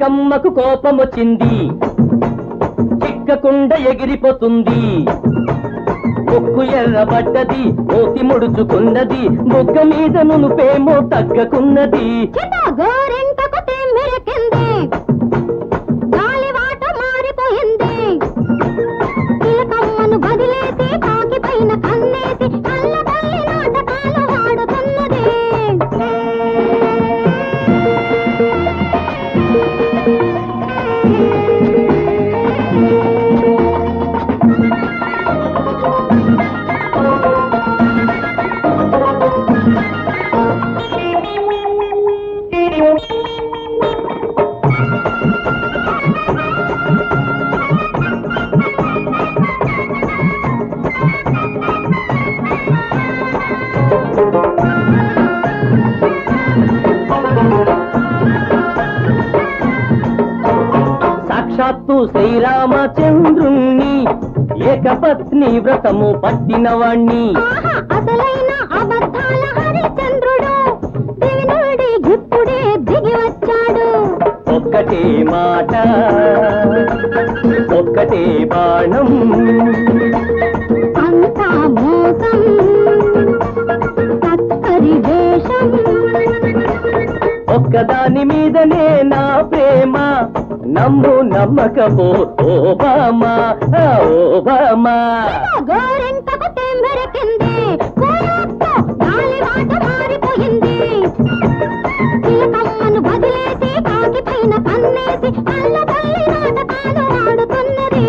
చిలకమ్మకు కోపమొచ్చింది, చిక్కకుండా ఎగిరిపోతుంది. ముక్కు ఎర్రబడ్డది, మూతి ముడుచుకున్నది, బుగ్గ మీద నునుపేమో తగ్గకున్నది. గోరింటకు తిమ్మిరికింది, గాలివాట మారిపోయింది. చిలకమ్మను బదిలేసి కాకి పైన కన్నేసి కళ్ళ తల్లి నాటకాలు ఆడుతున్నది. సాక్షాత్తు శ్రీరామచంద్రుణ్ణి ఏకపత్ని వ్రతము పట్టినవాణ్ణి. అసలైన అబద్ధాల హరిచంద్రుడు దివి నుండి ఇప్పుడే దిగి వచ్చాడు. ఒక్కటే మాట ఒక్కటే బాణం, అంతా మోసం తక్కరి వేషం. ఒక్కదాని మీదనే నా ప్రేమ, నమ్ము నమ్మకపో ఓబామా ఓబామా. గోరింటకు తిమ్మిరికింది, గాలివాట మారిపోయింది. చిలకమ్మను బదిలేసి కాకి పైన కన్నేసి కళ్ళ తల్లి నాటకాలు ఆడుతున్నది.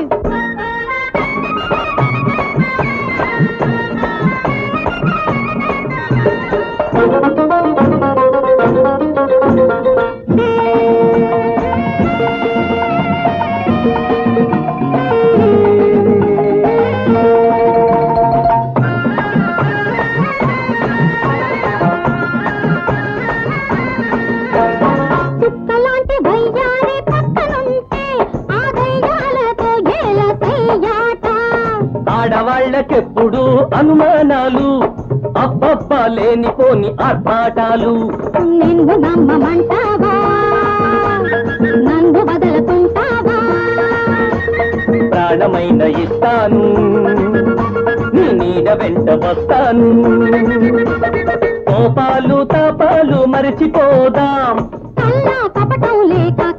చుక్కలాంటి వయ్యారి పక్కనుంటే ఆ దయ్యాలతో ఏల సయ్యాట. ఆడవాళ్ళకెప్పుడు అనుమానాలు, అబ్బబ్బ లేనిపోని ఆర్భాటాలు. నిన్ను నమ్మమంటావా, నన్ను వదలకుంటావా? ప్రాణమైన ఇస్తాను, నీ నీడ వెంట వస్తాను. కోపాలు తాపాలు మరిచిపోదాం, కల్లా కపటం లేక